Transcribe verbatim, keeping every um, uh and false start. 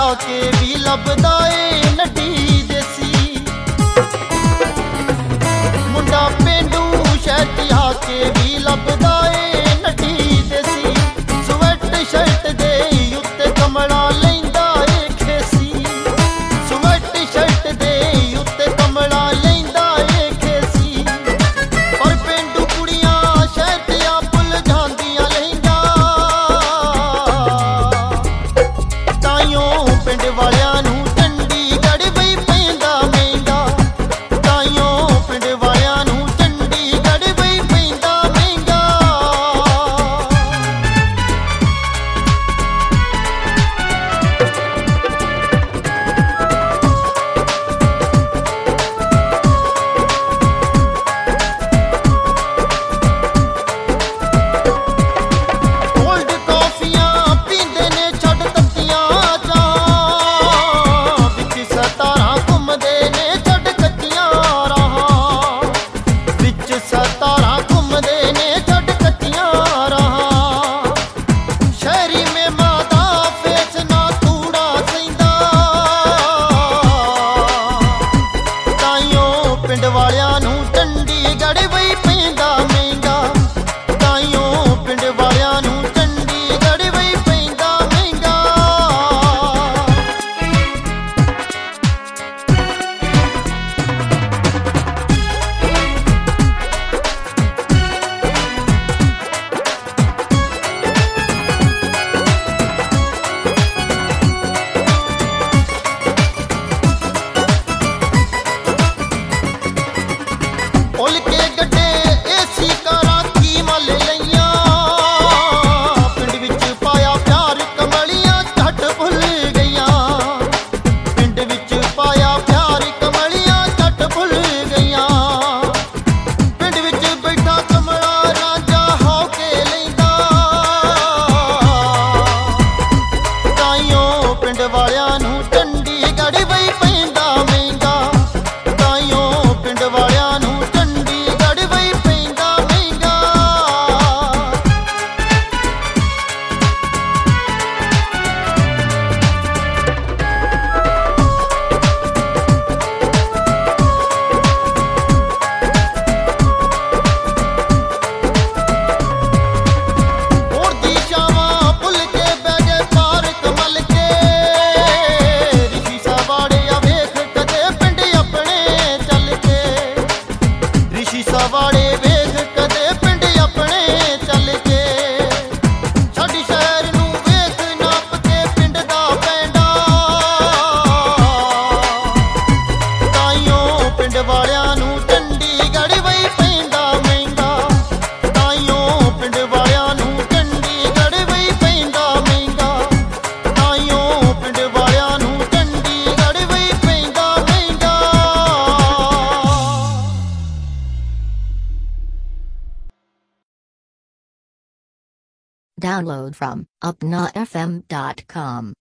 ਕੇ ਵੀ ਲੱਭਦਾ ਏ ਨੱਡੀ ਦੇਸੀ ਮੁੰਡਾ ਪੇਂਡੂ ਸ਼ਹਿਰ ਚ ਆ ਕੇ ਵੀ ਲੱਭਦਾ ਏ ਨੱਡੀ ਦੇਸੀ ਸਵੈਟ ਸ਼ਰਟ ਦੇ ਉੱਤੇ ਕਮਲਾ ਲੈਂਦਾ ਏ ਖੇਸੀ ਸਵੈਟ ਸ਼ਰਟ ਦੇ ਉੱਤੇ ਕਮਲਾ ਲੈਂਦਾ ਏ ਖੇਸੀ ਪਰ ਪੇਂਡੂ ਕੁੜੀਆਂ ਸ਼ਹਿਰ ਤੇ ਆ ਭੁੱਲ ਜਾਂਦੀਆਂ ਲਹਿੰਗਾ ਤਾਈਓ ਪਿੰਡ ਵਾਲਿਆਂ ਨੂੰ ਚੰਡੀਗੜ੍ਹ ਬਈ ਪੈਂਦਾ ਮਹਿੰਗਾ ਤਾਈਓ ਪਿੰਡ ਵਾਲਿਆਂ ਨੂੰ ਚੰਡੀਗੜ੍ਹ ਬਈ ਪੈਂਦਾ ਮਹਿੰਗਾ ਕੋਲਡ ਕਾਫੀਆਂ ਪੀਂਦੇ ਨੇ ਛੱਡ ਤੱਤੀਆਂ ਚਾਹ ਵਿੱਚ ਸਤਾਰਾਂ ਘੁੰਮਦੇ ਨੇ ਛੱਡ ਕੱਚੀਆਂ ਰਾਹਾਂ ਵਿੱਚ ਸਤਾਰਾਂ ਘੁੰਮਦੇ ਨੇ ਛੱਡ ਕੱਚੀਆਂ ਰਾਹਾਂ ਸ਼ਹਿਰੀ ਮੇਮਾਂ ਦਾ ਫੇਸ ਨਾ ਤੂੜਾ ਸਹਿੰਦਾ ਤਾਈਓ ਪਿੰਡ ਵਾਲਿਆਂ ਨੂੰ ਚੰਡੀਗੜ੍ਹ ਬਈ ਪੈਂਦਾ ਮਹਿੰਗਾ ਤਾਈਓ ਪਿੰਡ ਵਾਲਿਆਂ ਨੂੰ ਚੰਡੀਗੜ੍ਹ ਬਈ ਪੈਂਦਾ ਮਹਿੰਗਾ ਉਲ ਕੇ ਗੱਡੇ ਏਸੀ ਕਾਰਾਂ ਕੀ ਮੱਲ ਲਈਆਂ ਪਿੰਡ ਵਿੱਚ ਪਾਇਆ ਪਿਆਰ ਕਮਲੀਆਂ ਝੱਟ ਭੁੱਲ ਗਈਆਂ ਪਿੰਡ ਵਿੱਚ ਪਾਇਆ ਪਿਆਰ ਕਮਲੀਆਂ ਝੱਟ ਭੁੱਲ ਗਈਆਂ ਪਿੰਡ ਵਿੱਚ ਬੈਠਾ ਕਮਲਾ ਰਾਂਝਾ ਹੋ ਕੇ ਲੈਂਦਾ ਤਾਈਓ ਪਿੰਡ ਵਾਲਿਆਂ ਨੂੰ ਚੰਡੀਗੜ੍ਹ ਬਈ ਪੈਂਦਾ ਮਹਿੰਗਾ ਤਾਈਓ ਪਿੰਡ ਵਾਲਿਆਂ ਨੂੰ ਚੰਡੀਗੜ੍ਹ ਬਈ ਪੈਂਦਾ ਮਹਿੰਗਾ ਹੋਰ ਦੀ ਸ਼ਾਮਾਂ ਭੁੱਲ ਕੇ ਬਹਿ ਗਏ ਪਾਰਕ ਮੱਲ ਕੇ ਰਿਸ਼ੀ ਸਵਾੜੇ ਆ ਵੇਖ ਕਦੇ ਪਿੰਡ ਆਪਣੇ ਚੱਲ ਕੇ ਰਿਸ਼ੀ ਸਵਾੜੇ ਵੇਖ ਕਦੇ ਪਿੰਡ ਆਪਣੇ ਚੱਲ ਕੇ ਛੱਡ ਸ਼ਹਿਰ ਨੂੰ ਵੇਖ ਨਾਪ ਕੇ ਪਿੰਡ ਦਾ ਪੈਂਡਾ ਤਾਈਓ ਪਿੰਡ ਵਾਲਿਆਂ ਨੂੰ ਚੰਡੀਗੜ੍ਹ ਬਈ ਪੈਂਦਾ ਮਹਿੰਗਾ ਤਾਈਓ ਪਿੰਡ ਵਾਲਿਆਂ ਨੂੰ ਚੰਡੀਗੜ੍ਹ ਬਈ ਪੈਂਦਾ ਮਹਿੰਗਾ ਤਾਈਓ ਪਿੰਡ ਵਾਲਿਆਂ ਨੂੰ ਚੰਡੀਗੜ੍ਹ ਬਈ ਪੈਂਦਾ ਮਹਿੰਗਾ Download from upna f m dot com.